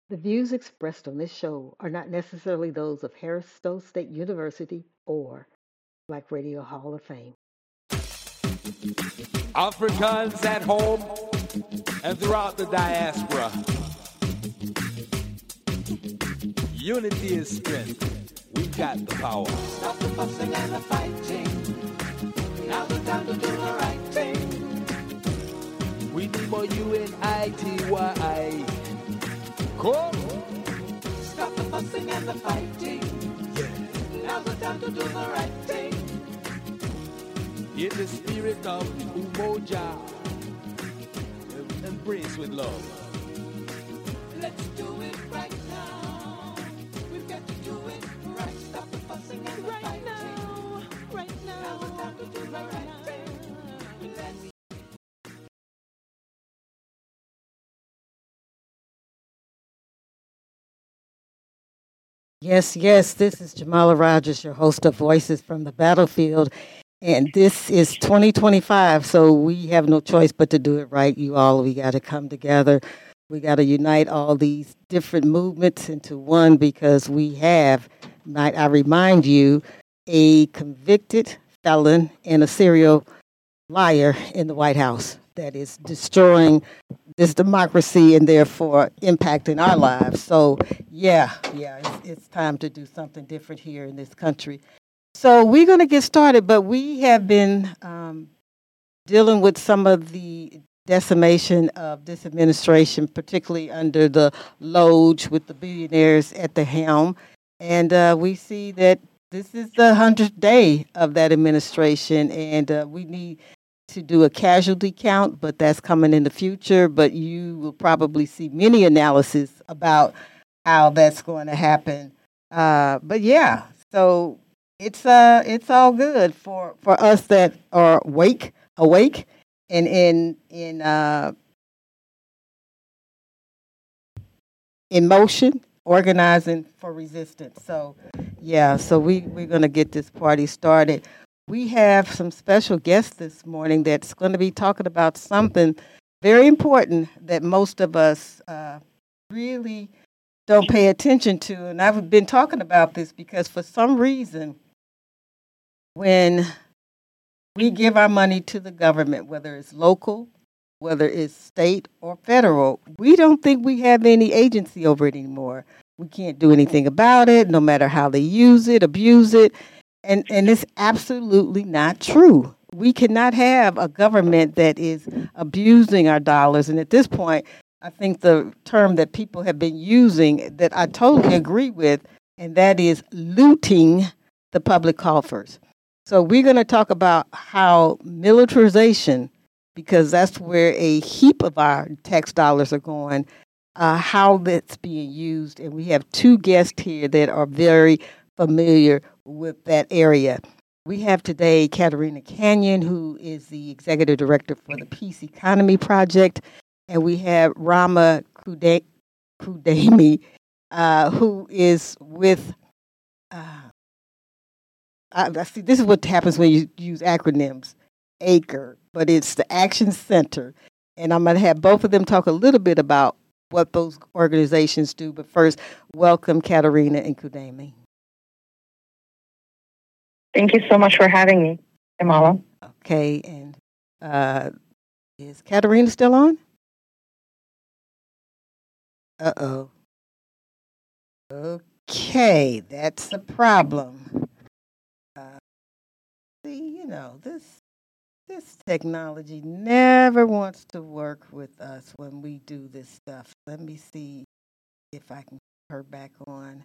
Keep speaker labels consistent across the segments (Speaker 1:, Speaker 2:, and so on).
Speaker 1: The views expressed on this show are not necessarily those of Harris Stowe State University or Black Radio Hall of Fame.
Speaker 2: Africans at home and throughout the diaspora. Unity is strength. We got the power.
Speaker 3: Stop the fussing and the fighting. Now's the time to do the right thing.
Speaker 2: We need more UNITY. Come.
Speaker 3: Stop the fussing and the fighting.
Speaker 2: Yeah.
Speaker 3: Now's the time to do the right thing.
Speaker 2: In the spirit of Umoja, embrace with love.
Speaker 3: Let's do it right now. We've got to do it right. Stop the fussing and the fighting.
Speaker 4: Right now.
Speaker 3: Now's the time to do the right thing. Let's
Speaker 1: Yes, yes, this is Jamala Rogers, your host of Voices from the Battlefield. And this is 2025, so we have no choice but to do it right, you all. We got to come together. We got to unite all these different movements into one because we have, might I remind you, a convicted felon and a serial liar in the White House that is destroying this democracy and therefore impacting our lives. So, it's time to do something different here in this country. So we're going to get started, but we have been dealing with some of the decimation of this administration, particularly under the Loge with the billionaires at the helm. And we see that this is the 100th day of that administration, and we need to do a casualty count, but that's coming in the future. But you will probably see many analysis about how that's going to happen. So it's all good for us that are awake, and in motion, organizing for resistance. So we're going to get this party started. We have some special guests this morning that's going to be talking about something very important that most of us really don't pay attention to. And I've been talking about this because for some reason, when we give our money to the government, whether it's local, whether it's state or federal, we don't think we have any agency over it anymore. We can't do anything about it, no matter how they use it, abuse it. And it's absolutely not true. We cannot have a government that is abusing our dollars. And at this point, I think the term that people have been using that I totally agree with, and that is looting the public coffers. So we're going to talk about how militarization, because that's where a heap of our tax dollars are going, how that's being used. And we have two guests here that are very familiar with that area. We have today Katerina Canyon, who is the executive director for the Peace Economy Project, and we have Rama Kudami, who is with. I see. This is what happens when you use acronyms. ACRE, but it's the Action Center, and I'm going to have both of them talk a little bit about what those organizations do. But first, welcome Katerina and Kudami.
Speaker 5: Thank you so much for having me, Kamala.
Speaker 1: Okay, and is Katerina still on? Uh-oh. Okay, that's a problem. This technology never wants to work with us when we do this stuff. Let me see if I can get her back on.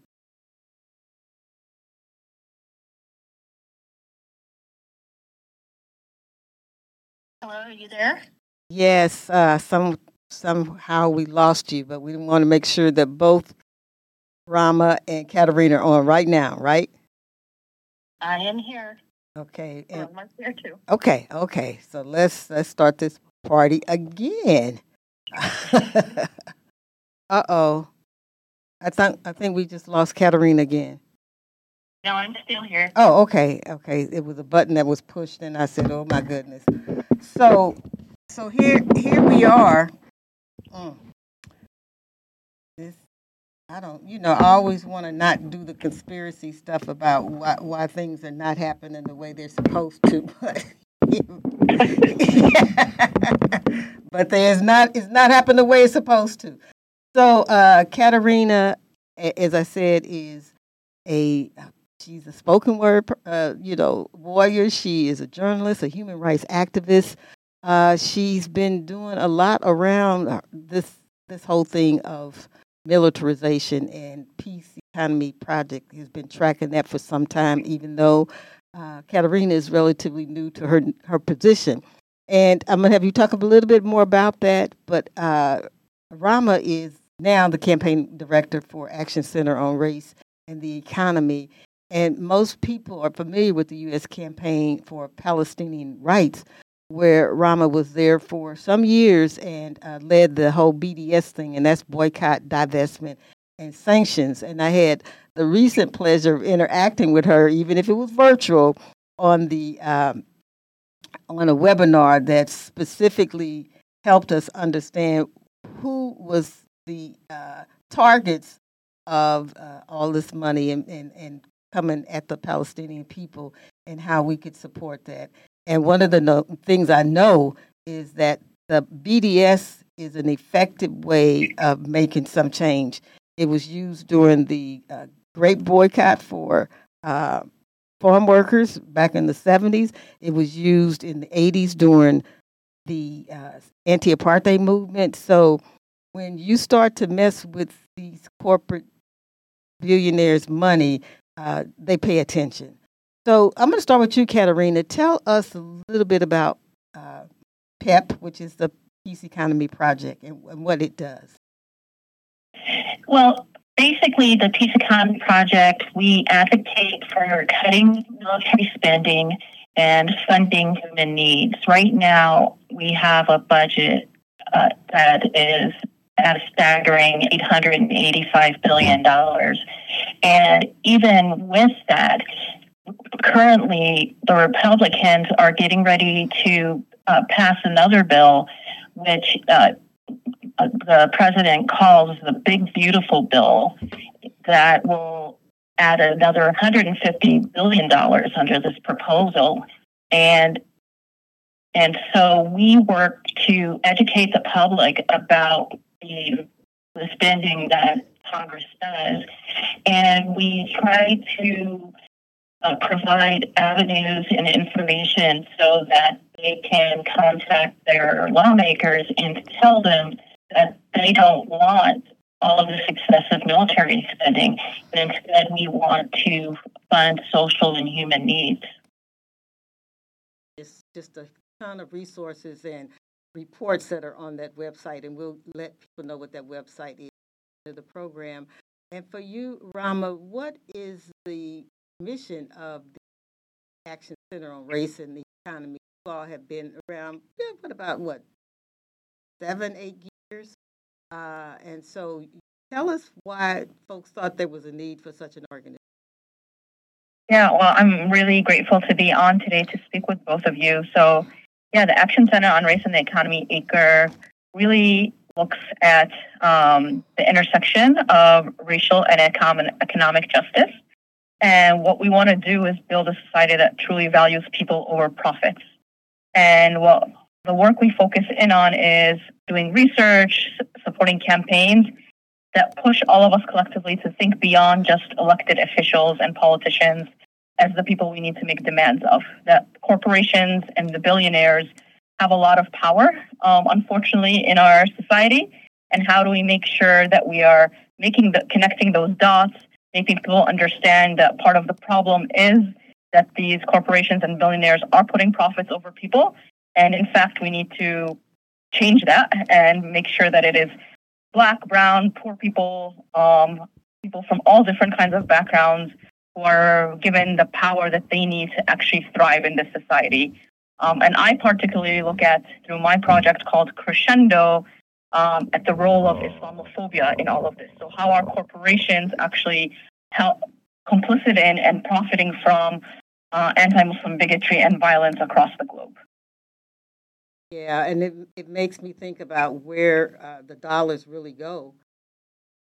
Speaker 5: Hello, are you there?
Speaker 1: Yes, somehow we lost you, but we want to make sure that both Rama and Katerina are on right now, right?
Speaker 5: I am here.
Speaker 1: Okay.
Speaker 5: I'm here too.
Speaker 1: Okay. So let's start this party again. Uh-oh. I think we just lost Katerina again.
Speaker 5: No, I'm still here.
Speaker 1: Oh, okay. It was a button that was pushed, and I said, "Oh my goodness." So here we are. This I don't, I always want to not do the conspiracy stuff about why things are not happening the way they're supposed to, but but it's not happening the way it's supposed to. So, Katerina, as I said, is a she's a spoken word, warrior. She is a journalist, a human rights activist. She's been doing a lot around this whole thing of militarization, and Peace Economy Project has been tracking that for some time, even though Katerina is relatively new to her position. And I'm going to have you talk a little bit more about that. But Rama is now the campaign director for Action Center on Race and the Economy. And most people are familiar with the U.S. campaign for Palestinian rights, where Rama was there for some years and led the whole BDS thing, and that's boycott, divestment, and sanctions. And I had the recent pleasure of interacting with her, even if it was virtual, on the on a webinar that specifically helped us understand who was the targets of all this money and coming at the Palestinian people and how we could support that. And one of the things I know is that the BDS is an effective way of making some change. It was used during the Great Boycott for farm workers back in the 70s. It was used in the 80s during the anti-apartheid movement. So when you start to mess with these corporate billionaires' money, they pay attention. So I'm going to start with you, Katerina. Tell us a little bit about PEP, which is the Peace Economy Project, and what it does.
Speaker 5: Well, basically, the Peace Economy Project, we advocate for cutting military spending and funding human needs. Right now, we have a budget that is at a staggering $885 billion. And even with that, currently, the Republicans are getting ready to pass another bill, which the president calls the Big Beautiful Bill, that will add another $150 billion under this proposal. And so we work to educate the public about the spending that Congress does. And we try to provide avenues and information so that they can contact their lawmakers and tell them that they don't want all of this excessive military spending, and instead we want to fund social and human needs.
Speaker 1: It's just a ton of resources and reports that are on that website, and we'll let people know what that website is of the program. And for you, Rama, what is the mission of the Action Center on Race and the Economy? You all have been around, what, 7, 8 years? And so tell us why folks thought there was a need for such an organization.
Speaker 5: Yeah, well, I'm really grateful to be on today to speak with both of you. So, yeah, the Action Center on Race and the Economy, ACRE, really looks at the intersection of racial and economic justice. And what we want to do is build a society that truly values people over profits. And the work we focus in on is doing research, supporting campaigns that push all of us collectively to think beyond just elected officials and politicians as the people we need to make demands of. That corporations and the billionaires have a lot of power, unfortunately, in our society. And how do we make sure that we are connecting those dots, making people understand that part of the problem is that these corporations and billionaires are putting profits over people. And in fact, we need to change that and make sure that it is Black, brown, poor people, people from all different kinds of backgrounds who are given the power that they need to actually thrive in this society. And I particularly look at, through my project called Crescendo, at the role of Islamophobia in all of this. So how are corporations actually complicit in and profiting from anti-Muslim bigotry and violence across the globe?
Speaker 1: Yeah, and it makes me think about where the dollars really go.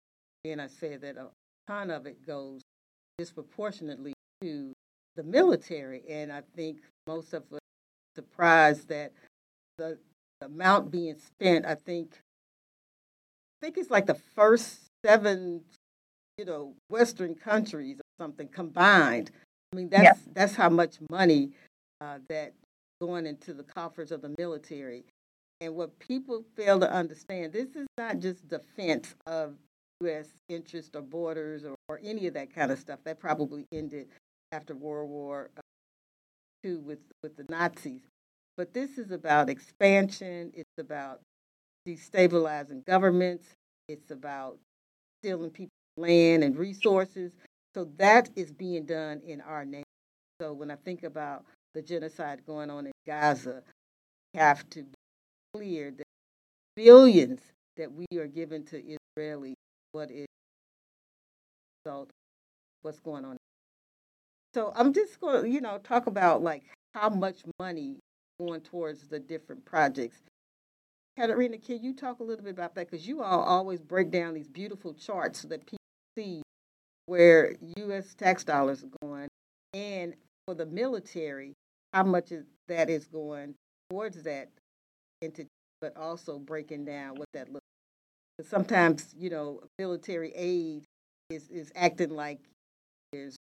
Speaker 1: and I said that a ton of it goes disproportionately to the military, and I think most of us are surprised that the amount being spent. I think it's like the first seven, Western countries or something combined. I mean,
Speaker 5: Yeah.
Speaker 1: that's how much money that going into the coffers of the military. And what people fail to understand, this is not just defense of U.S. interests or borders or any of that kind of stuff. That probably ended after World War II with the Nazis. But this is about expansion. It's about destabilizing governments. It's about stealing people's land and resources. So that is being done in our name. So when I think about the genocide going on in Gaza, we have to be clear that billions that we are giving to Israelis, what is the result of what's going on. So I'm just going to, talk about like how much money going towards the different projects. Katarina, can you talk a little bit about that? Because you all always break down these beautiful charts so that people see where U.S. tax dollars are going, and for the military, how much that is going towards that entity, but also breaking down what that looks like. 'Cause sometimes, military aid is acting like there's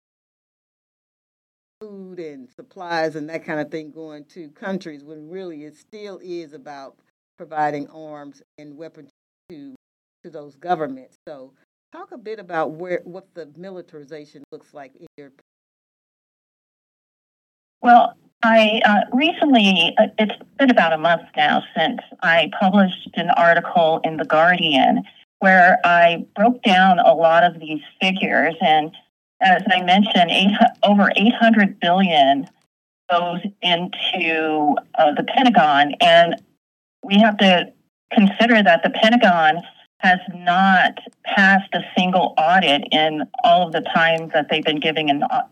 Speaker 1: food and supplies and that kind of thing going to countries when really it still is about providing arms and weapons to those governments. So talk a bit about what the militarization looks like in your.
Speaker 5: Well, I recently, it's been about a month now since I published an article in The Guardian where I broke down a lot of these figures. And as I mentioned, over 800 billion goes into the Pentagon. And we have to consider that the Pentagon has not passed a single audit in all of the time that they've been giving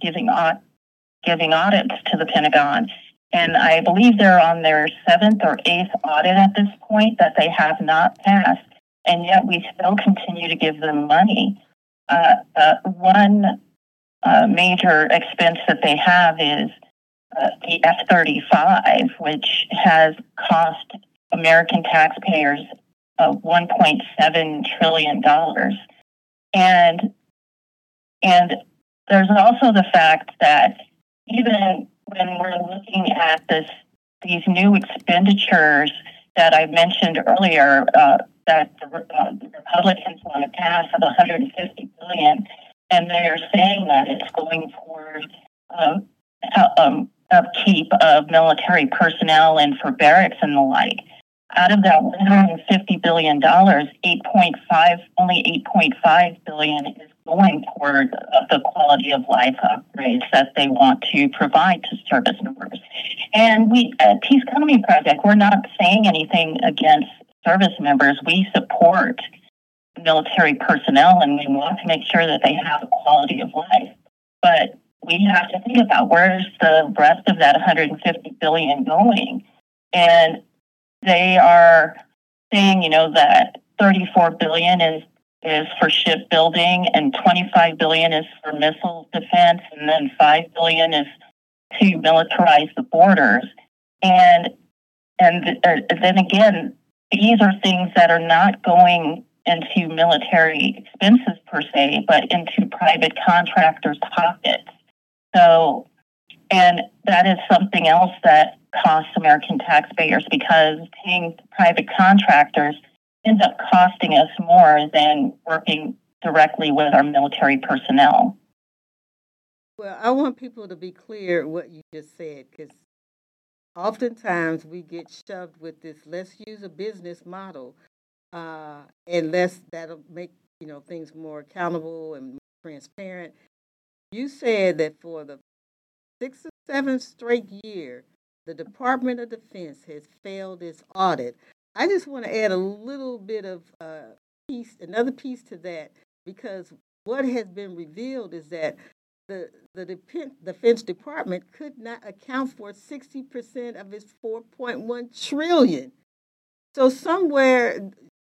Speaker 5: audits to the Pentagon. And I believe they're on their seventh or eighth audit at this point that they have not passed. And yet we still continue to give them money. One major expense that they have is the F-35, which has cost American taxpayers $1.7 trillion. And there's also the fact that even when we're looking at these new expenditures that I mentioned earlier, that the Republicans want to pass of $150 billion, and they're saying that it's going toward upkeep of military personnel and for barracks and the like. Out of that $150 billion, only $8.5 billion is going toward the quality of life upgrades that they want to provide to service members. And we, at Peace Economy Project, we're not saying anything against service members. We support military personnel, and we want to make sure that they have a quality of life. But we have to think about where's the rest of that $150 billion going. And they are saying, that $34 billion is for shipbuilding, and $25 billion is for missile defense, and then $5 billion is to militarize the borders. And then again, these are things that are not going into military expenses per se, but into private contractors' pockets. So, and that is something else that costs American taxpayers, because paying private contractors ends up costing us more than working directly with our military personnel.
Speaker 1: Well, I want people to be clear what you just said, because oftentimes we get shoved with this, let's use a business model, and that'll make things more accountable and more transparent. You said that for the 6th or 7th straight year, the Department of Defense has failed its audit. I just want to add a little bit of another piece to that, because what has been revealed is that the Defense Department could not account for 60% of its $4.1 trillion. So somewhere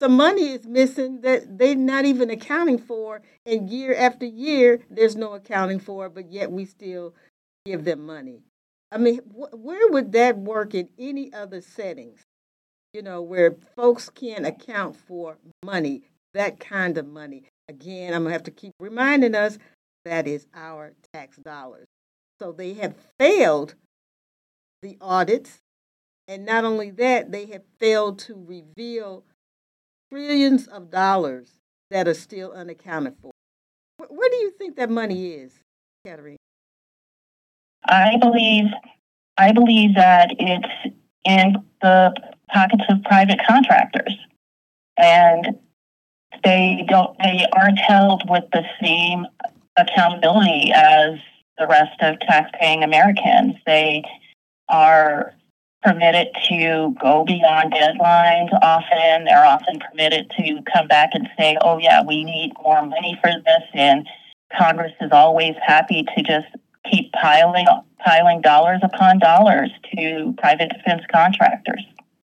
Speaker 1: some money is missing that they're not even accounting for, and year after year, there's no accounting for it, but yet we still give them money. I mean, where would that work in any other settings? Where folks can account for money, that kind of money. Again, I'm going to have to keep reminding us that is our tax dollars. So they have failed the audits. And not only that, they have failed to reveal trillions of dollars that are still unaccounted for. Where do you think that money is, Katerina?
Speaker 5: I believe that it's in the pockets of private contractors, and they aren't held with the same accountability as the rest of tax-paying Americans. They are permitted to go beyond deadlines often. They're often permitted to come back and say, oh yeah, we need more money for this, and Congress is always happy to just keep piling dollars upon dollars to private defense contractors.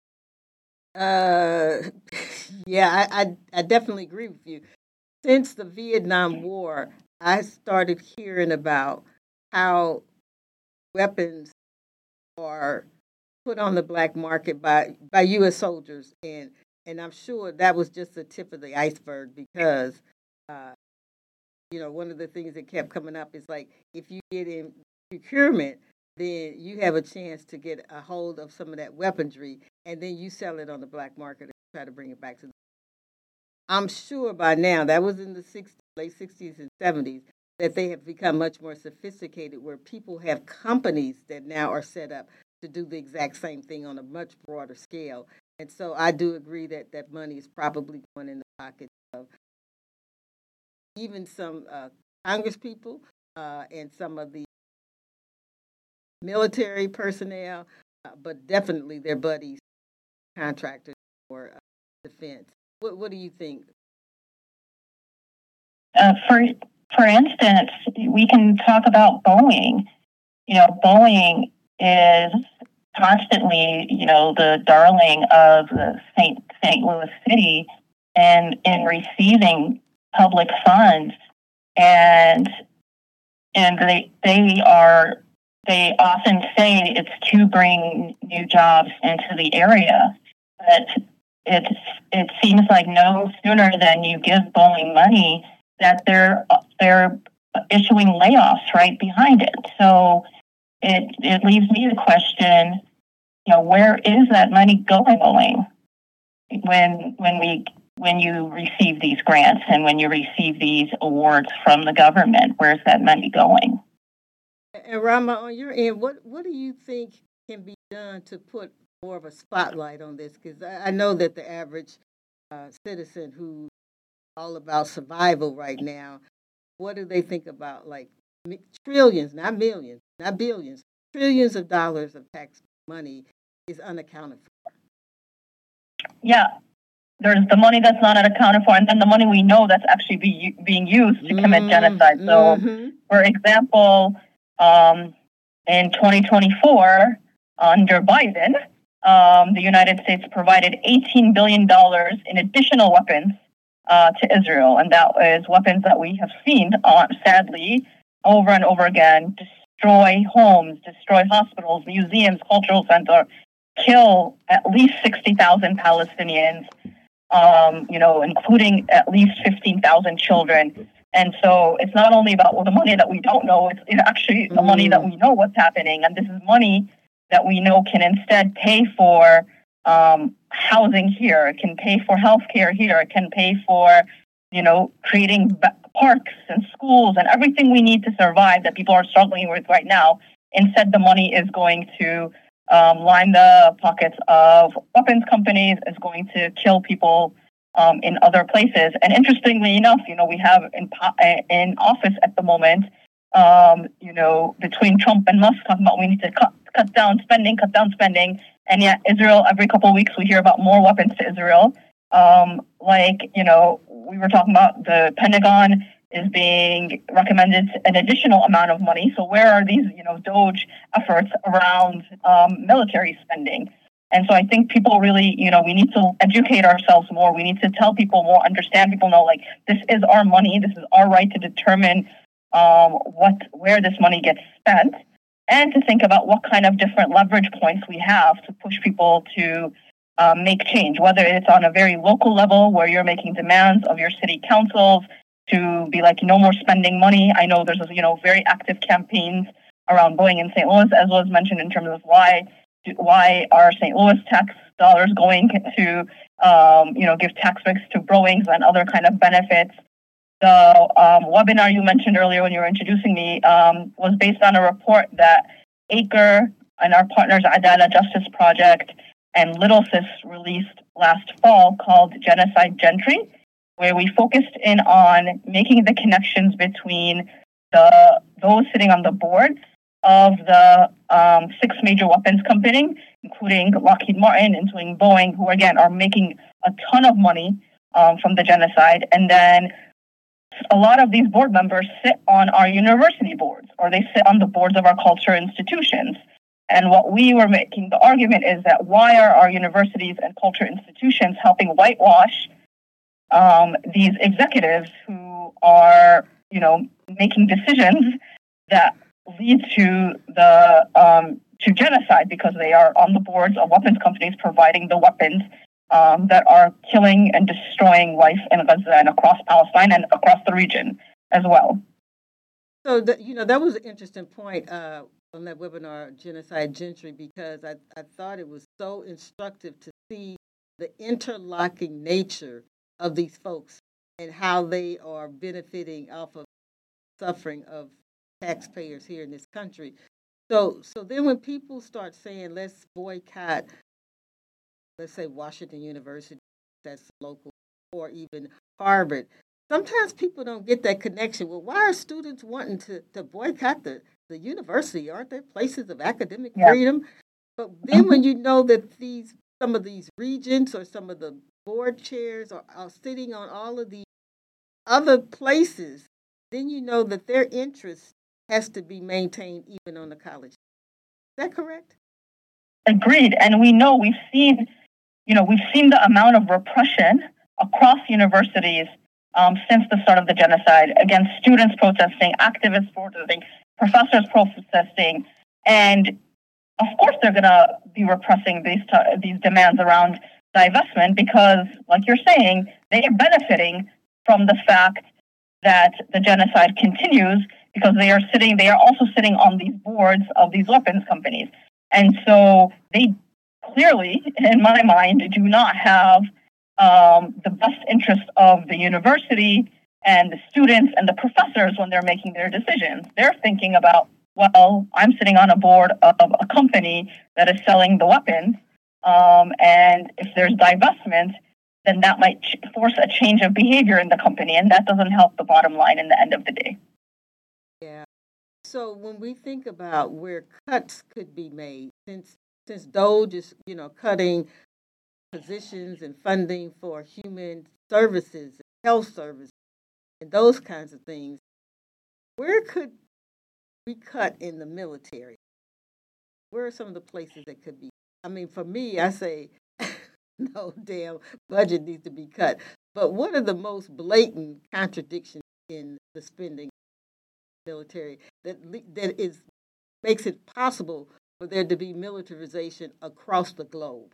Speaker 1: Yeah, I definitely agree with you. Since the Vietnam War, I started hearing about how weapons are put on the black market by U.S. soldiers, and I'm sure that was just the tip of the iceberg because, one of the things that kept coming up is like if you get in procurement, then you have a chance to get a hold of some of that weaponry, and then you sell it on the black market and try to bring it back to. I'm sure by now that was in the late 60s and 70s that they have become much more sophisticated, where people have companies that now are set up to do the exact same thing on a much broader scale. And so I do agree that that money is probably going in the pockets of even some Congress people and some of the military personnel, but definitely their buddies, contractors for defense. What do you think?
Speaker 5: For instance, we can talk about Boeing. Boeing is constantly, the darling of the St. Louis City, and in receiving public funds, and they often say it's to bring new jobs into the area, but it seems like no sooner than you give Boeing money that they're issuing layoffs right behind it. So it leaves me to question, where is that money going when you receive these grants and when you receive these awards from the government? Where's that money going?
Speaker 1: And Rama, on your end, what do you think can be done to put more of a spotlight on this? Because I know that the average citizen who's all about survival right now, what do they think about? Like trillions, not millions, not billions, trillions of dollars of tax money is unaccounted for.
Speaker 5: Yeah. There's the money that's not accounted for, and then the money we know that's actually being used to commit genocide. So, for example, in 2024, under Biden, the United States provided $18 billion in additional weapons to Israel, and that is weapons that we have seen, sadly, over and over again, destroy homes, destroy hospitals, museums, cultural center, kill at least 60,000 Palestinians, including at least 15,000 children. And so it's not only about the money that we don't know, it's actually the money that we know what's happening. And this is money that we know can instead pay for housing here. It can pay for healthcare here. It can pay for, creating parks and schools and everything we need to survive that people are struggling with right now. Instead, the money is going to line the pockets of weapons companies, is going to kill people in other places. And interestingly enough, we have in office at the moment, between Trump and Musk talking about we need to cut down spending. And yet Israel, every couple of weeks, we hear about more weapons to Israel. We were talking about the Pentagon is being recommended an additional amount of money. So where are these, DOGE efforts around military spending? And so I think people really, we need to educate ourselves more. We need to tell people more, understand people know, like, this is our money. This is our right to determine where this money gets spent, and to think about what kind of different leverage points we have to push people to make change, whether it's on a very local level where you're making demands of your city councils to be like, no more spending money. I know there's, very active campaigns around Boeing in St. Louis, as was mentioned, in terms of why are St. Louis tax dollars going to, give tax breaks to Boeings and other kind of benefits. The webinar you mentioned earlier when you were introducing me was based on a report that ACRE and our partners Adala Justice Project and Little Sis released last fall, called Genocide Gentry, where we focused in on making the connections between those sitting on the boards of the 6 major weapons companies, including Lockheed Martin, including Boeing, who again are making a ton of money from the genocide. And then a lot of these board members sit on our university boards, or they sit on the boards of our culture institutions. And what we were making the argument is that why are our universities and culture institutions helping whitewash these executives who are, making decisions that lead to to genocide, because they are on the boards of weapons companies providing the weapons that are killing and destroying life in Gaza and across Palestine and across the region as well.
Speaker 1: So, that was an interesting point on that webinar, Genocide Gentry, because I thought it was so instructive to see the interlocking nature of these folks and how they are benefiting off of suffering of taxpayers here in this country. So then when people start saying, let's boycott, let's say Washington University, that's local, or even Harvard, sometimes people don't get that connection. Well, why are students wanting to boycott the university? Aren't there places of academic freedom? But then when you know that some of these regents or some of the board chairs are sitting on all of the other places, then you know that their interest has to be maintained even on the college. Is that correct?
Speaker 5: Agreed. And we know we've seen the amount of repression across universities since the start of the genocide, against students protesting, activists protesting, professors protesting, and of course they're going to be repressing these demands around divestment, because, like you're saying, they are benefiting from the fact that the genocide continues, because they are also sitting on these boards of these weapons companies. And so they clearly, in my mind, do not have the best interest of the university and the students and the professors when they're making their decisions. They're thinking about, well, I'm sitting on a board of a company that is selling the weapons, and if there's divestment, then that might force a change of behavior in the company, and that doesn't help the bottom line in the end of the day.
Speaker 1: Yeah. So when we think about where cuts could be made, since DOGE is, cutting positions and funding for human services, health services, and those kinds of things, where could we cut in the military? Where are some of the places that could be? I mean, for me, I say, no damn budget needs to be cut. But what are the most blatant contradictions in the spending military that makes it possible for there to be militarization across the globe?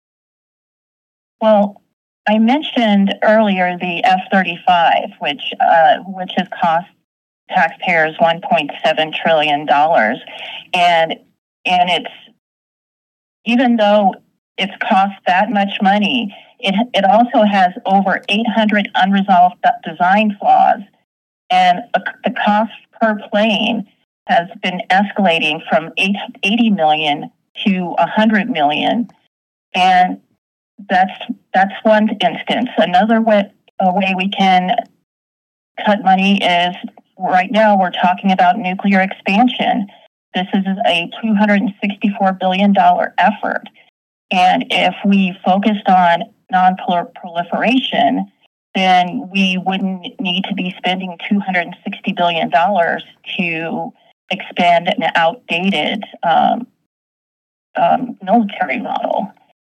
Speaker 5: Well, I mentioned earlier the F-35, which has cost taxpayers $1.7 trillion, and it's, even though it's cost that much money, it also has over 800 unresolved design flaws, and the cost per plane has been escalating from $80 million to $100 million, and that's one instance. Another way we can cut money is, right now we're talking about nuclear expansion. This is a $264 billion effort. And if we focused on non-proliferation, then we wouldn't need to be spending $260 billion to expand an outdated military model.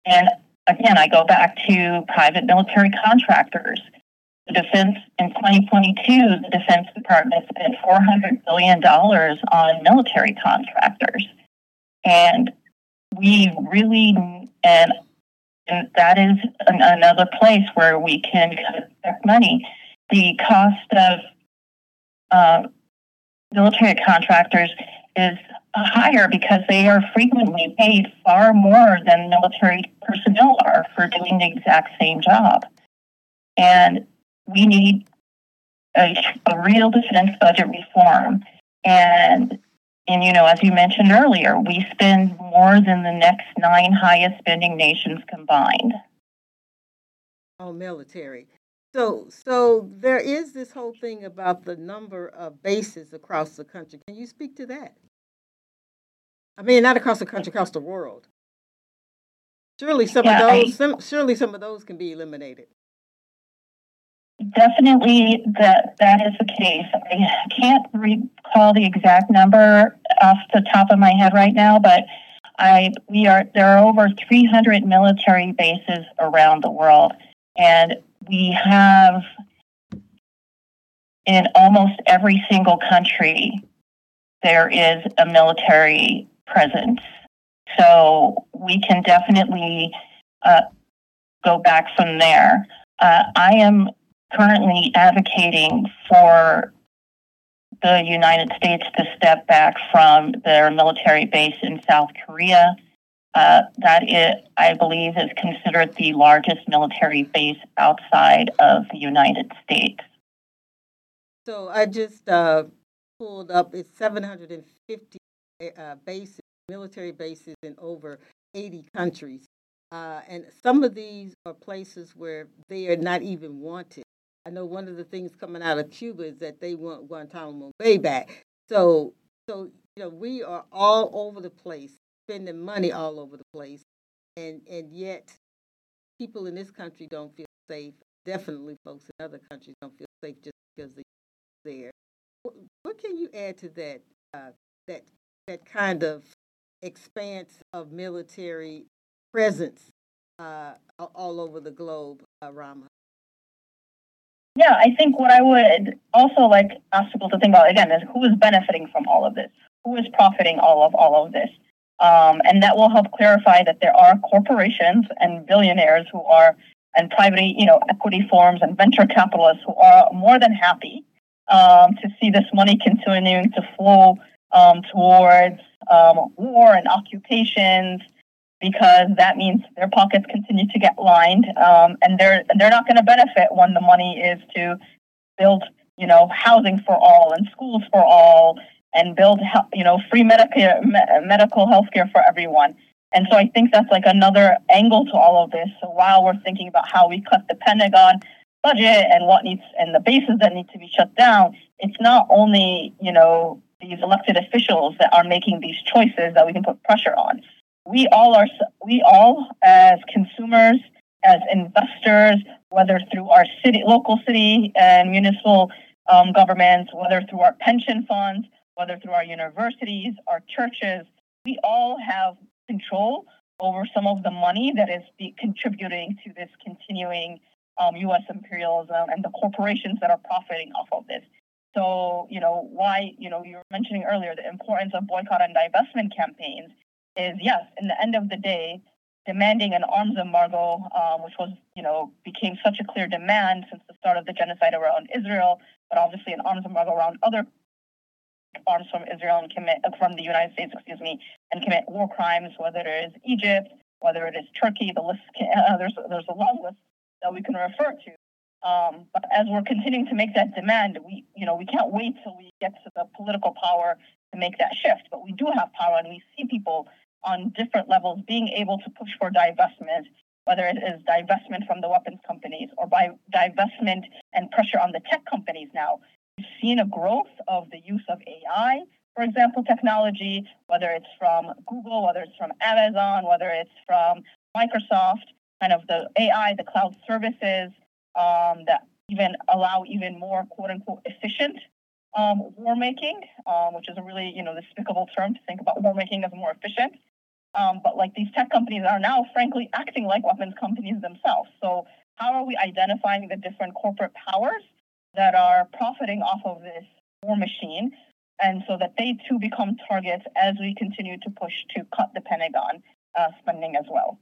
Speaker 5: And again, I go back to private military contractors. The defense in 2022, the Defense Department spent $400 billion on military contractors. And we really, and that is another place where we can cut money. The cost of military contractors is higher because they are frequently paid far more than military personnel are for doing the exact same job. And we need a real defense budget reform. And as you mentioned earlier, we spend more than the next 9 highest spending nations combined.
Speaker 1: Oh, military. So there is this whole thing about the number of bases across the country. Can you speak to that? I mean, not across the country, across the world. Surely some of those can be eliminated.
Speaker 5: Definitely, that is the case. I can't recall the exact number off the top of my head right now, but there are over 300 military bases around the world, and we have in almost every single country there is a military presence. So we can definitely go back from there. I am currently advocating for the United States to step back from their military base in South Korea. I believe, is considered the largest military base outside of the United States.
Speaker 1: So I just pulled up, it's 750 bases, military bases in over 80 countries. And some of these are places where they are not even wanted. I know one of the things coming out of Cuba is that they want Guantanamo Bay back. So we are all over the place, spending money all over the place, and yet people in this country don't feel safe. Definitely folks in other countries don't feel safe just because they're there. What can you add to that, that kind of expanse of military presence all over the globe, Rama?
Speaker 5: Yeah, I think what I would also like ask people to think about, again, is who is benefiting from all of this? Who is profiting all of this? And that will help clarify that there are corporations and billionaires and private, equity firms and venture capitalists who are more than happy to see this money continuing to flow towards war and occupations, because that means their pockets continue to get lined, and they're not going to benefit when the money is to build, housing for all and schools for all, and build, free medical health care for everyone. And so I think that's like another angle to all of this. So while we're thinking about how we cut the Pentagon budget and the bases that need to be shut down, it's not only, these elected officials that are making these choices that we can put pressure on. We all as consumers, as investors, whether through our local city and municipal governments, whether through our pension funds, whether through our universities, our churches, we all have control over some of the money that is contributing to this continuing U.S. imperialism and the corporations that are profiting off of this. So, why, you were mentioning earlier the importance of boycott and divestment campaigns is, yes, in the end of the day, demanding an arms embargo, which was, became such a clear demand since the start of the genocide around Israel, but obviously an arms embargo around other arms from Israel and from the United States, and commit war crimes, whether it is Egypt, whether it is Turkey. The list there's a long list that we can refer to. But as we're continuing to make that demand, we can't wait till we get to the political power to make that shift. But we do have power, and we see people on different levels being able to push for divestment, whether it is divestment from the weapons companies or by divestment and pressure on the tech companies now. We've seen a growth of the use of AI, for example, technology, whether it's from Google, whether it's from Amazon, whether it's from Microsoft, kind of the AI, the cloud services that even allow even more quote-unquote efficient war making, which is a really, despicable term to think about war making as more efficient. But like these tech companies are now, frankly, acting like weapons companies themselves. So how are we identifying the different corporate powers that are profiting off of this war machine, and so that they too become targets as we continue to push to cut the Pentagon spending as well?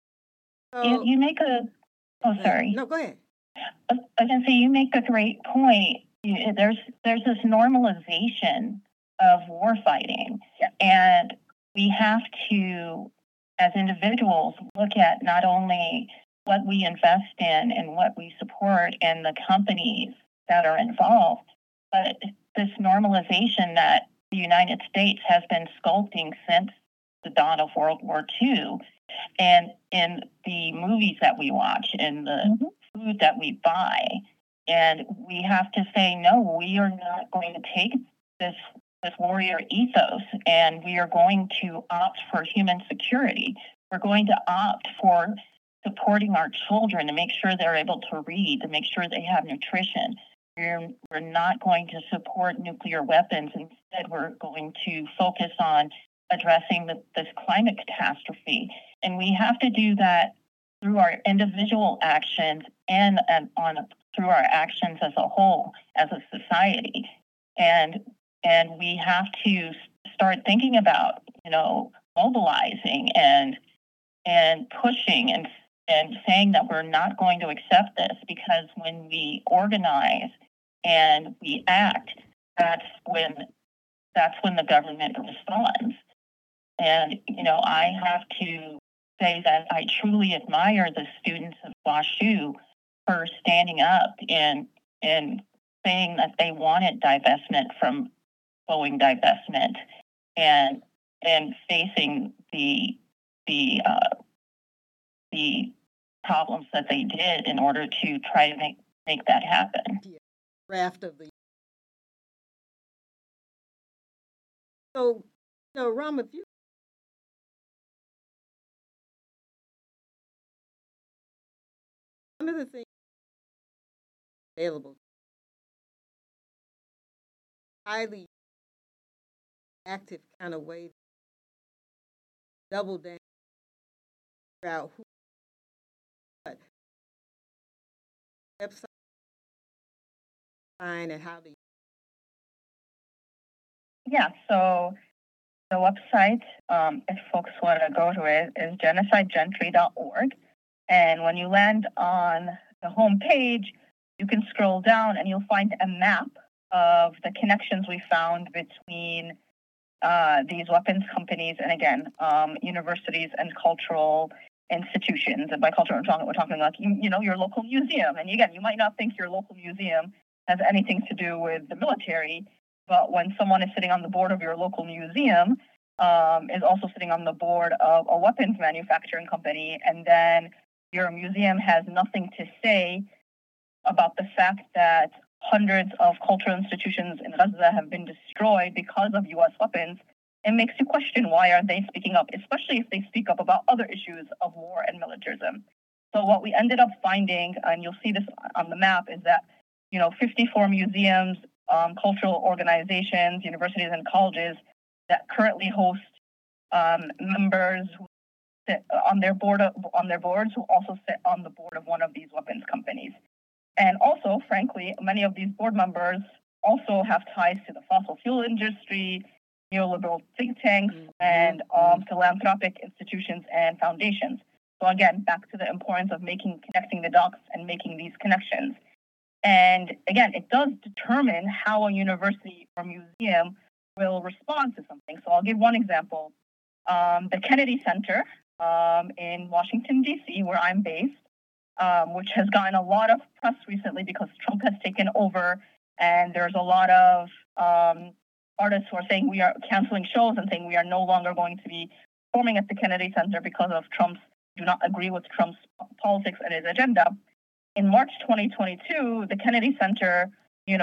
Speaker 6: You make a. Oh, sorry.
Speaker 1: No, go ahead.
Speaker 6: I was going to say you make a great point. There's this normalization of war fighting, and we have to, as individuals, look at not only what we invest in and what we support and the companies that are involved, but this normalization that the United States has been sculpting since the dawn of World War II, and in the movies that we watch and the food that we buy. And we have to say, no, we are not going to take this warrior ethos, and we are going to opt for human security. We're going to opt for supporting our children to make sure they're able to read, to make sure they have nutrition. We're not going to support nuclear weapons. Instead, we're going to focus on addressing this climate catastrophe. And we have to do that through our individual actions and through our actions as a whole, as a society. And we have to start thinking about, mobilizing and pushing and saying that we're not going to accept this, because when we organize and we act, that's when the government responds. And, I have to say that I truly admire the students of WashU for standing up and saying that they wanted divestment from Boeing divestment and facing the problems that they did in order to try to make that happen.
Speaker 1: Draft of the. So, Ram, if you. One of the things available, highly active kind of way to double down, figure out who, what website, find and how to.
Speaker 5: Yeah, so the website, if folks want to go to it, is genocidegentry.org. And when you land on the home page, you can scroll down and you'll find a map of the connections we found between these weapons companies and, again, universities and cultural institutions. And by cultural, we're talking like, your local museum. And again, you might not think your local museum has anything to do with the military, but when someone is sitting on the board of your local museum, is also sitting on the board of a weapons manufacturing company, and then your museum has nothing to say about the fact that hundreds of cultural institutions in Gaza have been destroyed because of U.S. weapons, it makes you question, why are they speaking up, especially if they speak up about other issues of war and militarism. So what we ended up finding, and you'll see this on the map, is that 54 museums, cultural organizations, universities, and colleges that currently host members who sit on their boards who also sit on the board of one of these weapons companies. And also, frankly, many of these board members also have ties to the fossil fuel industry, neoliberal think tanks, and philanthropic institutions and foundations. So again, back to the importance of connecting the dots and making these connections. And again, it does determine how a university or museum will respond to something. So I'll give one example. The Kennedy Center in Washington, D.C., where I'm based, which has gotten a lot of press recently because Trump has taken over, and there's a lot of artists who are saying we are canceling shows and saying we are no longer going to be performing at the Kennedy Center because of do not agree with Trump's politics and his agenda. In March 2022, the Kennedy Center,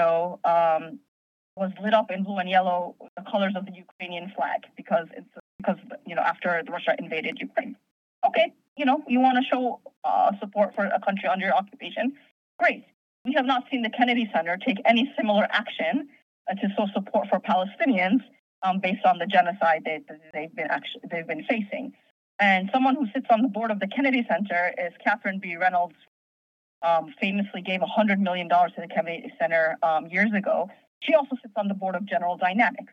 Speaker 5: was lit up in blue and yellow, the colors of the Ukrainian flag, because after Russia invaded Ukraine. Okay, you want to show support for a country under occupation? Great. We have not seen the Kennedy Center take any similar action to show support for Palestinians based on the genocide they've been facing. And someone who sits on the board of the Kennedy Center is Catherine B. Reynolds. Famously gave $100 million to the Kennedy Center years ago. She also sits on the board of General Dynamics.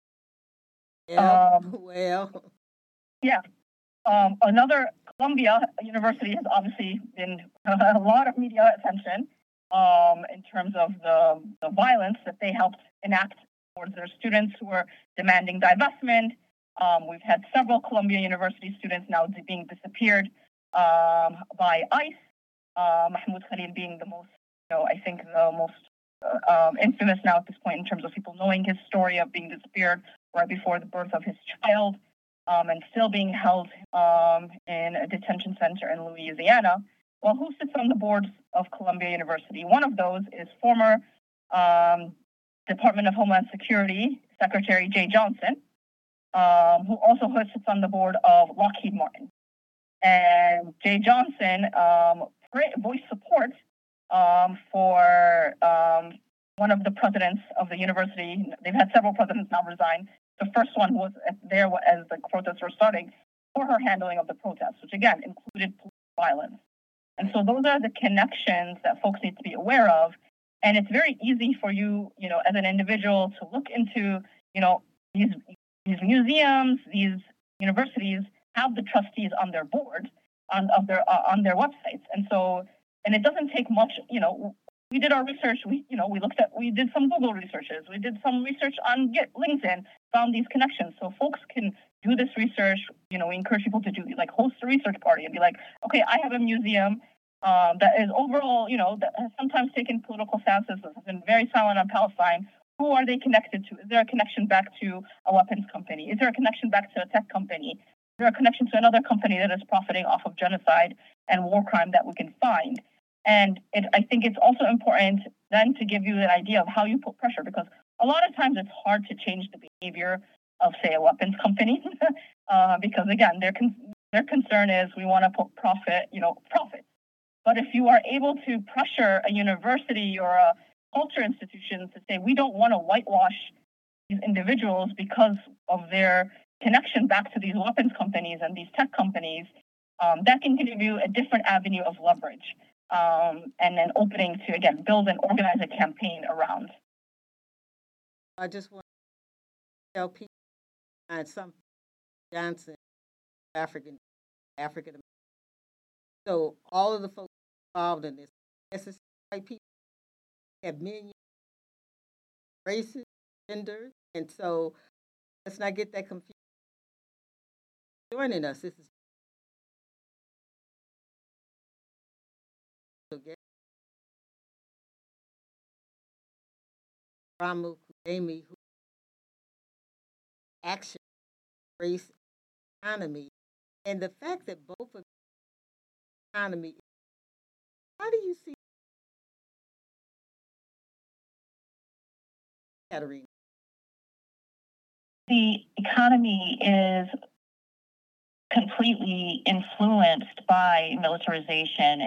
Speaker 1: Yeah.
Speaker 5: Another Columbia University has obviously been a lot of media attention in terms of the violence that they helped enact towards their students who were demanding divestment. We've had several Columbia University students now being disappeared by ICE. Mahmoud Khalil being the most, I think the most infamous now at this point in terms of people knowing his story of being disappeared right before the birth of his child, and still being held in a detention center in Louisiana. Well, who sits on the boards of Columbia University? One of those is former Department of Homeland Security Secretary Jeh Johnson, who also sits on the board of Lockheed Martin. And Jeh Johnson voiced support for one of the presidents of the university. They've had several presidents now resign. The first one was there as the protests were starting for her handling of the protests, which again included police violence. And so those are the connections that folks need to be aware of. And it's very easy for you, as an individual to look into, these museums, these universities have the trustees on their board, on their websites. And it doesn't take much, we did our research, we did some Google researches, we did some research on LinkedIn, found these connections. So folks can do this research, we encourage people to host a research party and be like, okay, I have a museum that is overall, that has sometimes taken political stances, has been very silent on Palestine. Who are they connected to? Is there a connection back to a weapons company? Is there a connection back to a tech company? Is there a connection to another company that is profiting off of genocide and war crime that we can find? And I think it's also important then to give you an idea of how you put pressure, because a lot of times it's hard to change the behavior of, say, a weapons company, because again, their concern is we want to put profit. But if you are able to pressure a university or a culture institution to say, we don't want to whitewash these individuals because of their connection back to these weapons companies and these tech companies, that can give you a different avenue of leverage, and an opening to, again, build and organize a campaign around.
Speaker 1: I just want to tell people and some Johnson, African American. So all of the folks involved in this, necessary white people, have many races, genders, and so let's not get that confused. Joining us, this is Ramu Kudemi, who action, race, economy, and the fact that both of the economy. How do you see, Katerina?
Speaker 6: The economy is completely influenced by militarization.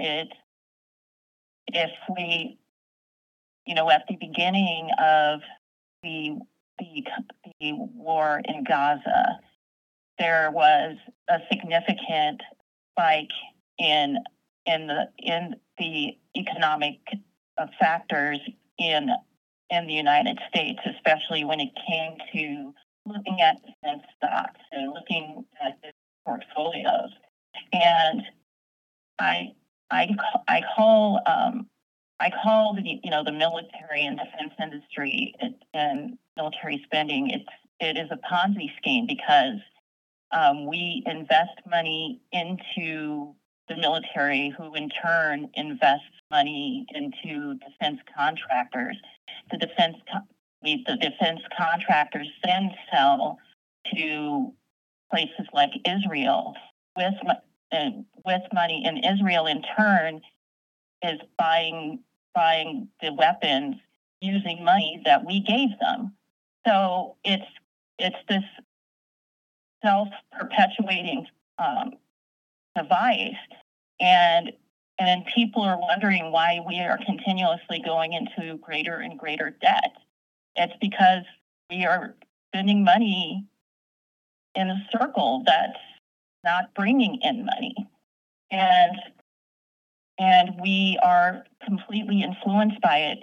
Speaker 6: If we, at the beginning of the war in Gaza, there was a significant spike in the economic factors in the United States, especially when it came to looking at defense stocks and looking at portfolios. And I call the military and defense industry and military spending, it is a Ponzi scheme, because we invest money into the military, who in turn invests money into defense contractors. The defense contractors then sell to places like Israel with money, and Israel in turn is buying the weapons using money that we gave them. So it's this self-perpetuating device, and people are wondering why we are continuously going into greater and greater debt. It's because we are spending money in a circle that's not bringing in money. And we are completely influenced by it.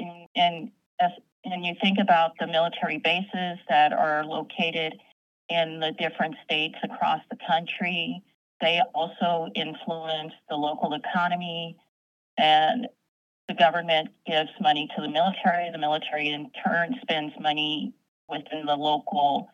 Speaker 6: And you think about the military bases that are located in the different states across the country. They also influence the local economy, and the government gives money to the military. The military in turn spends money within the local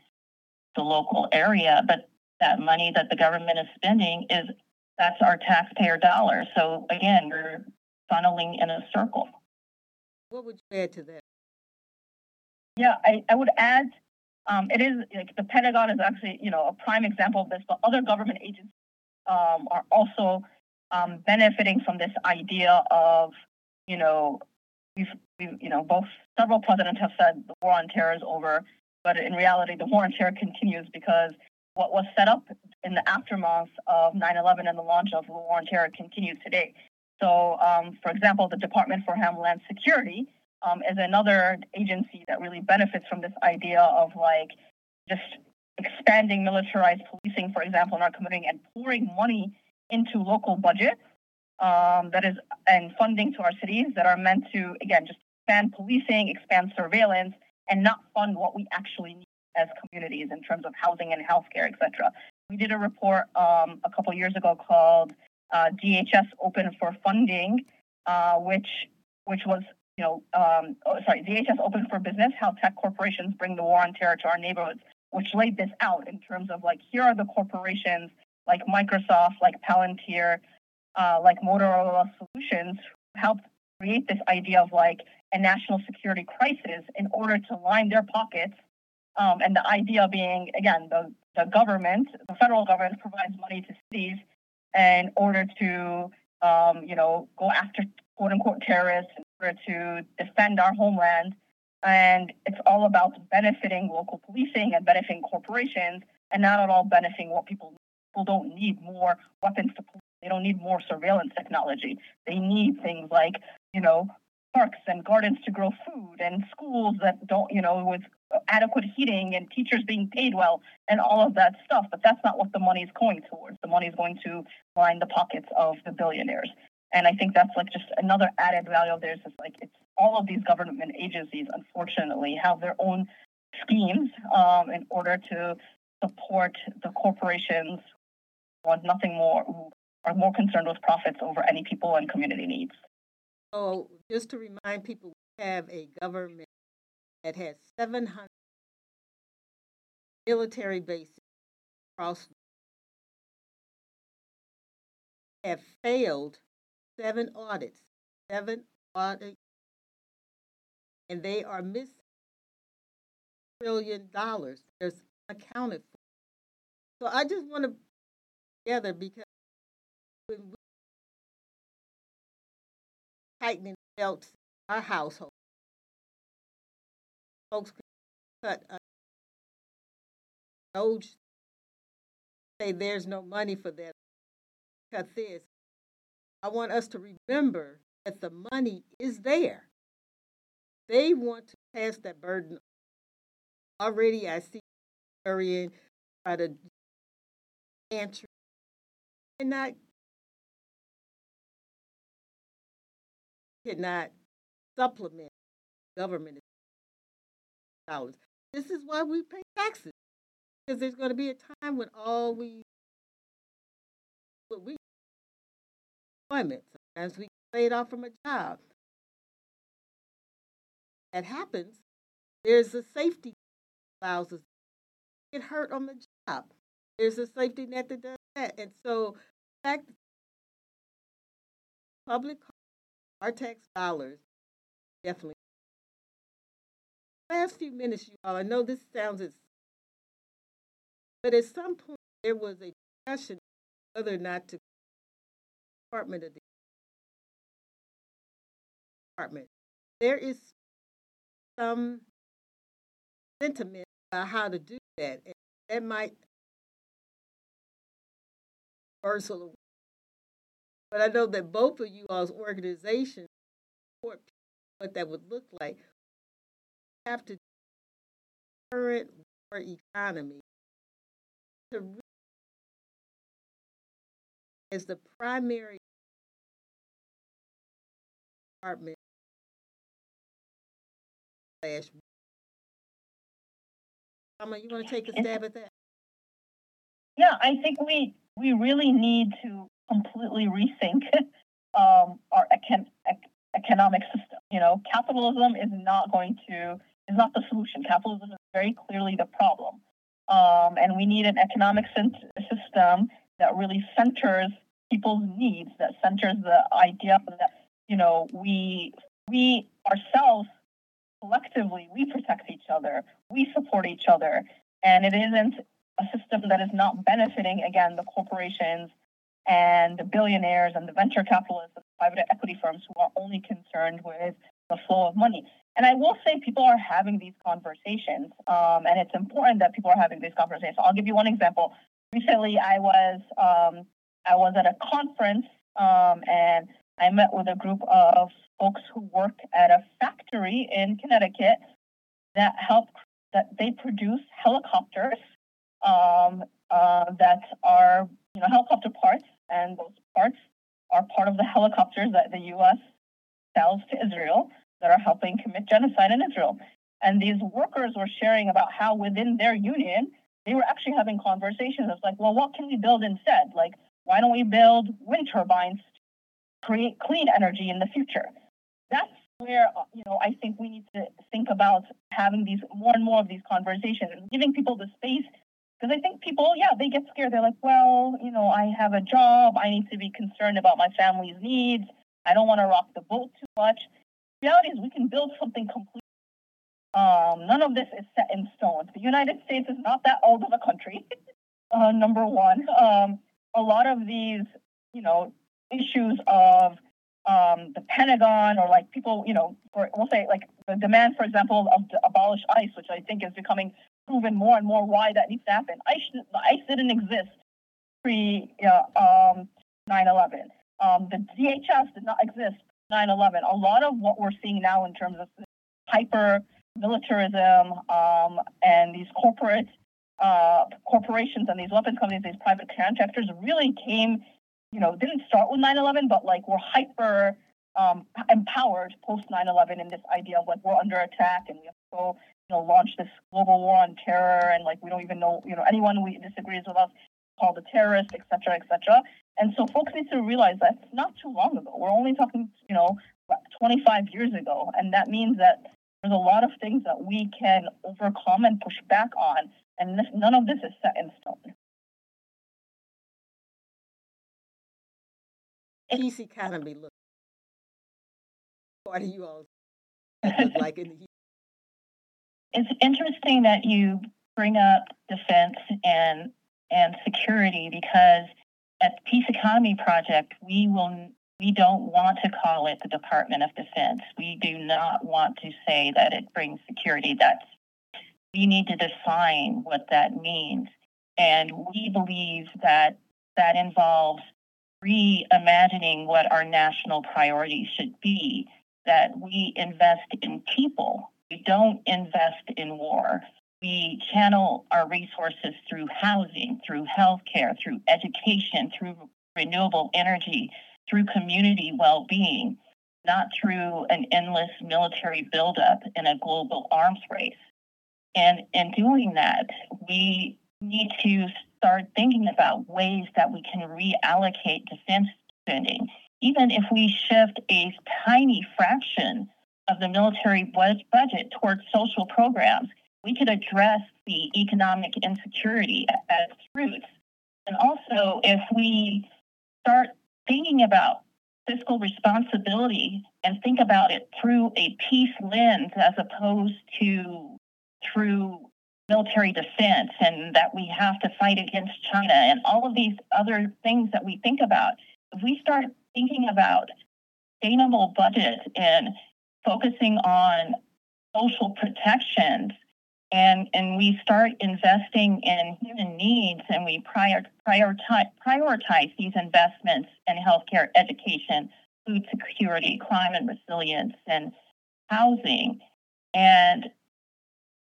Speaker 6: area, but that money that the government is spending that's our taxpayer dollars. So again, we're funneling in a circle.
Speaker 1: What would you add to that?
Speaker 5: Yeah, I would add, it is like the Pentagon is actually, a prime example of this, but other government agencies are also benefiting from this idea of, we've both several presidents have said the war on terror is over, but in reality, the war on terror continues because what was set up in the aftermath of 9/11 and the launch of the war on terror continues today. So, for example, the Department for Homeland Security is another agency that really benefits from this idea of just expanding militarized policing, for example, in our community, and pouring money into local budgets and funding to our cities that are meant to, again, just expand policing, expand surveillance, and not fund what we actually need as communities in terms of housing and healthcare, et cetera. We did a report a couple years ago called DHS Open for Funding, which was, DHS Open for Business, How Tech Corporations Bring the War on Terror to Our Neighborhoods, which laid this out in terms of here are the corporations like Microsoft, like Palantir, like Motorola Solutions, who helped create this idea of a national security crisis in order to line their pockets. And the idea being, again, the government, the federal government provides money to cities in order to, go after quote unquote terrorists, in order to defend our homeland. And it's all about benefiting local policing and benefiting corporations and not at all benefiting what people need. People don't need more weapons to police. They don't need more surveillance technology. They need things like, parks and gardens to grow food and schools that don't, with adequate heating and teachers being paid well and all of that stuff. But that's not what the money is going towards. The money is going to line the pockets of the billionaires. And I think that's just another added value of theirs. It's all of these government agencies, unfortunately, have their own schemes in order to support the corporations who want nothing more, who are more concerned with profits over any people and community needs.
Speaker 1: So just to remind people, we have a government that has 700 military bases across have failed 7 audits, and they are missing $1 trillion. There's unaccounted for. So I just want to together because when we tightening belts in our household, folks can cut Doge say there's no money for that. Cut this. I want us to remember that the money is there. They want to pass that burden. Already I see Arian try to answer cannot supplement government dollars. This is why we pay taxes. Because there's going to be a time when employment. Sometimes we get laid off from a job. That happens. There's a safety that allows us to get hurt on the job. There's a safety net that does that. And so, the fact that public, our tax dollars, definitely. Last few minutes, you all, I know this sounds, but at some point there was a discussion whether or not to Department of the Department. There is some sentiment about how to do that, and that might Ursula. But I know that both of you all's organizations support what that would look like. We have to current our economy to re- as the primary department slash. You want to take a stab at that?
Speaker 6: Yeah, I think we really need to completely rethink our economic system. You know, capitalism is not the solution. Capitalism is very clearly the problem, and we need an economic system that really centers people's needs, that centers the idea that we ourselves collectively we protect each other, we support each other, and it isn't a system that is not benefiting, again, the corporations and the billionaires and the venture capitalists and private equity firms who are only concerned with the flow of money. And I will say people are having these conversations, and it's important that people are having these conversations. I'll give you one example. Recently, I was at a conference, and I met with a group of folks who work at a factory in Connecticut that they produce helicopters that are, helicopter parts, and those parts are part of the helicopters that the U.S. sells to Israel that are helping commit genocide in Israel. And these workers were sharing about how within their union, they were actually having conversations. It's like, well, what can we build instead? Like, why don't we build wind turbines to create clean energy in the future? That's where, I think we need to think about having these more and more of these conversations and giving people the space. Because I think people, they get scared. They're like, well, I have a job. I need to be concerned about my family's needs. I don't want to rock the boat too much. The reality is we can build something completely. None of this is set in stone. The United States is not that old of a country, number one. A lot of these, issues of the Pentagon or like people, or we'll say like the demand, for example, of to abolish ICE, which I think is becoming proven more and more why that needs to happen. ICE didn't exist pre 9/11. The DHS did not exist 9/11. A lot of what we're seeing now in terms of hyper militarism and these corporations and these weapons companies, these private contractors really came, didn't start with 9/11, but like were hyper empowered post 9/11 in this idea of like we're under attack and we have to go, launch this global war on terror, and like we don't even know, anyone who disagrees with us called a terrorist, et cetera, et cetera. And so folks need to realize that it's not too long ago. We're only talking, 25 years ago, and that means that there's a lot of things that we can overcome and push back on, and none of this is set in stone.
Speaker 1: Peace economy look. What do you all look like in the?
Speaker 6: It's interesting that you bring up defense and security, because at the Peace Economy Project, we don't want to call it the Department of Defense. We do not want to say that it brings security. We need to define what that means. And we believe that involves reimagining what our national priorities should be, that we invest in people. We don't invest in war. We channel our resources through housing, through healthcare, through education, through renewable energy, through community well-being, not through an endless military buildup in a global arms race. And in doing that, we need to start thinking about ways that we can reallocate defense spending. Even if we shift a tiny fraction of the military budget towards social programs, we could address the economic insecurity at its roots. And also, if we start thinking about fiscal responsibility and think about it through a peace lens as opposed to through military defense, and that we have to fight against China and all of these other things that we think about, if we start thinking about sustainable budget and focusing on social protections, and we start investing in human needs, and we prioritize these investments in healthcare, education, food security, climate resilience, and housing, and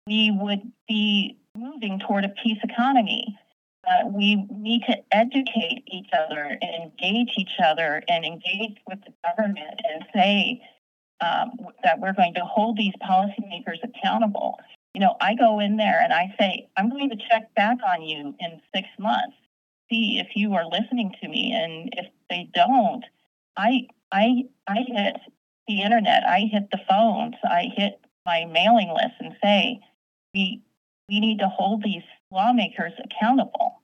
Speaker 6: we would be moving toward a peace economy. We need to educate each other and engage each other and engage with the government and say that we're going to hold these policymakers accountable. You know, I go in there and I say, I'm going to check back on you in 6 months, see if you are listening to me. And if they don't, I hit the internet, I hit the phones, I hit my mailing list and say, we need to hold these lawmakers accountable.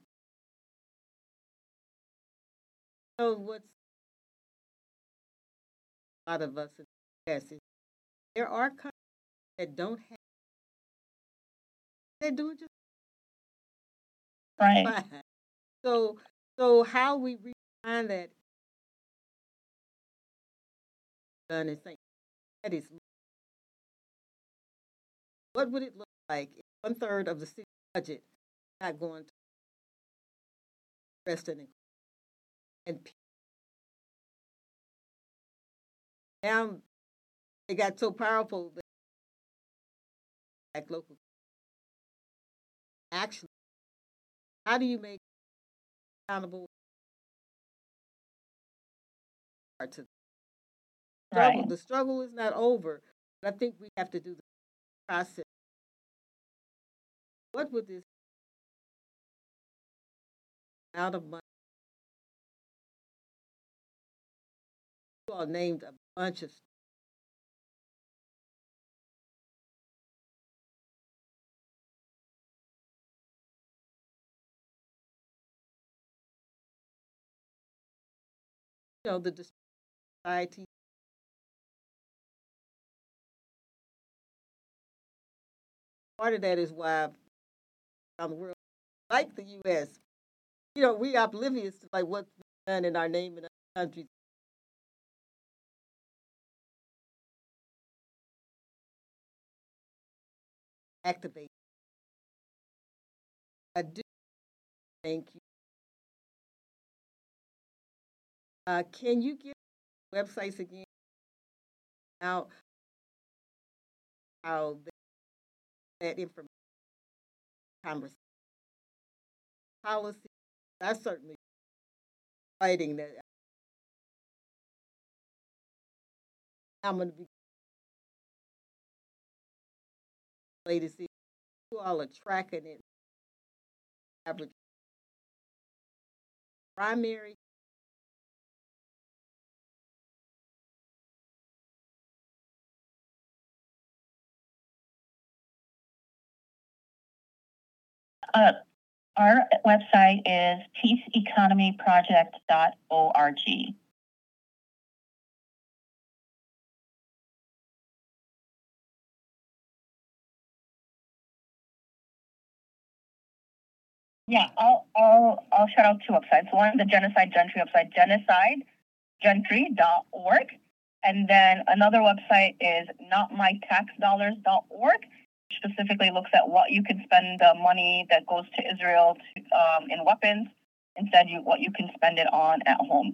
Speaker 1: So what's a lot of us in the US is there are countries that don't have, they're doing just
Speaker 6: Right.
Speaker 1: fine. So how we redefine that done and think that is what would it look like if 1/3 of the city budget not going to rest and now they got so powerful that like local actually how do you make accountable to struggle?
Speaker 6: Right.
Speaker 1: The struggle is not over, but I think we have to do the process. What would this amount of money? You all named a bunch of the society. Part of that is why around the world, like the U.S., we are oblivious to like what's been done in our name in other countries. Activate. I do thank you. Can you give websites again out how that information conversation policy? That's certainly fighting that. I'm going to be glad to see you all are tracking it. Average primary.
Speaker 6: Our website is peaceeconomyproject.org. Yeah, I'll shout out two websites. One, the Genocide Gentry website, genocidegentry.org. And then another website is notmytaxdollars.org, which specifically looks at what you can spend the money that goes to Israel in weapons, instead what you can spend it on at home.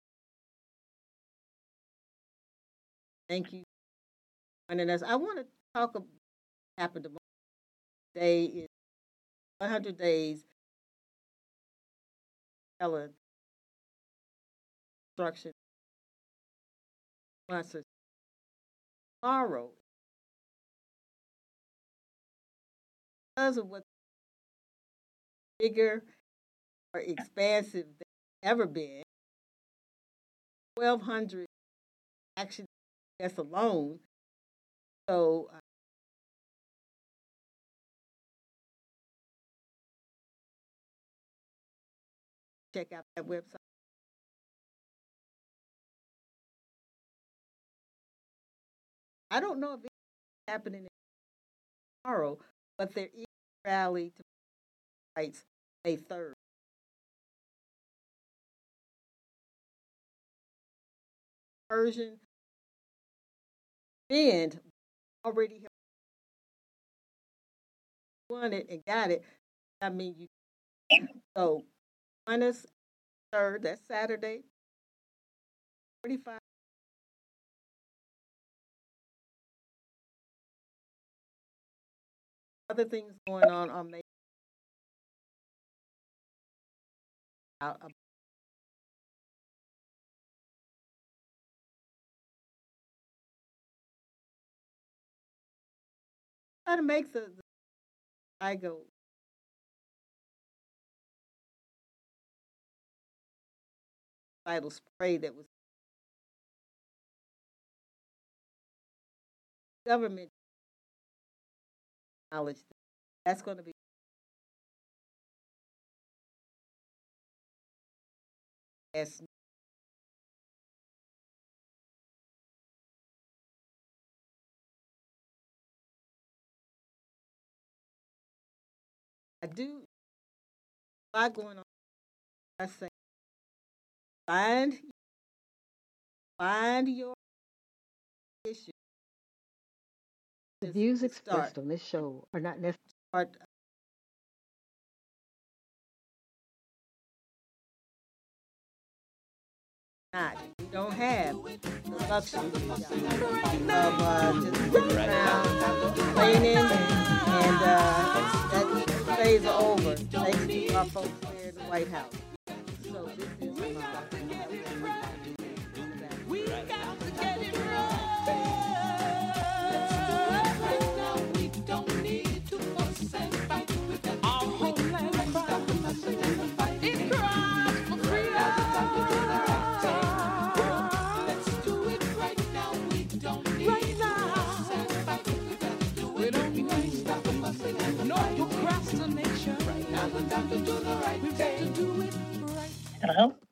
Speaker 1: Thank you. And I want to talk about what happened tomorrow. Today is 100 days. Instruction sponsors tomorrow because of what's bigger or expansive than ever been. 1,200 action that's alone. So check out that website. I don't know if it's happening tomorrow, but there is a rally to rights May 3rd. Persian and already won it and got it. I mean, you. So, minus 3rd, that's Saturday. 45. other things going on maybe out of trying to make the I go vital spray that was government knowledge. That's going to be as I do a lot going on. I say find find your issue.
Speaker 7: The
Speaker 1: Just
Speaker 7: views
Speaker 1: start
Speaker 7: expressed on this show are not necessarily
Speaker 1: start not. We don't have the luxury of just sitting around complaining, and that days are over. Thanks to our folks there in the White House. So this is
Speaker 4: We got to get it right. We don't need to fuss and fight. Our homeland cries. It cries for freedom. Let's do it right now. We don't need to fuss and fight. We don't need to stop the fussing and no procrastination. Right now, we've got to do the right thing. We've got to do it right.
Speaker 5: Hello?